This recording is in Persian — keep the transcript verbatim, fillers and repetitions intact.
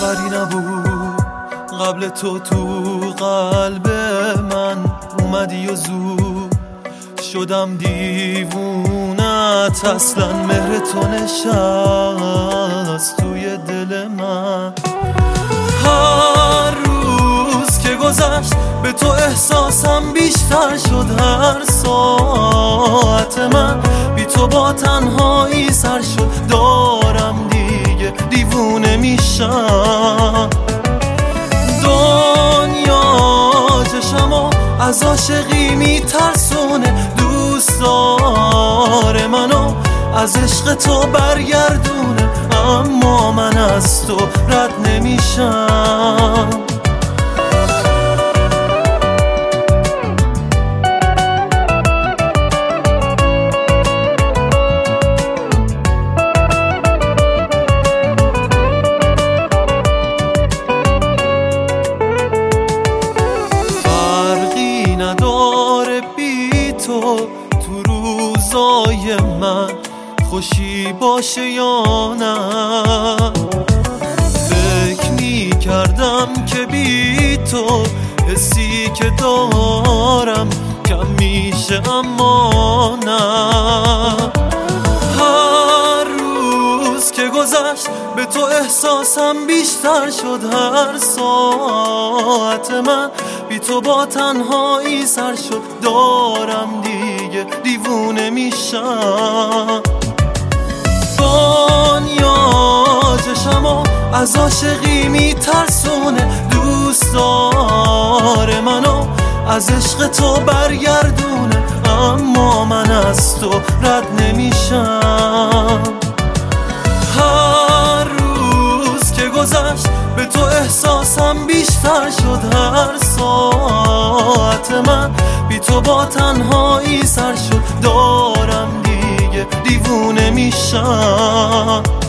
خبری نبود قبل تو تو قلب من اومدی و زود شدم دیوونت، اصلا مهر تو نشست توی دل من. هر روز که گذشت به تو احساسم بیشتر شد، هر ساعت من بی تو با تنهایی سر شد. دارم دیگه دیوونه میشم، دنیا چشمو از عاشقی میترسونه، دوست داره منو از عشق تو برگردونه، اما من از تو رد نمیشم. فرقی نداره بی تو تو روزای من خوشی باشه یا نه. فکر می کردم که بی تو حسی که دارم کم میشه، اما نه. هر روز که گذشت به تو احساسم بیشتر شد، هر ساعت من بی تو با تنهایی سر شد. دارم دیگه دیوونه میشم، دنیا چشمو از عاشقی میترسونه، دوست داره منو از عشق تو برگردونه، اما من از تو رد نمیشم. هر روز که گذشت به تو احساسم بیشتر شد، هر ساعت من بی تو با تنهایی سر شد. دارم دیگه دیوونه میشم.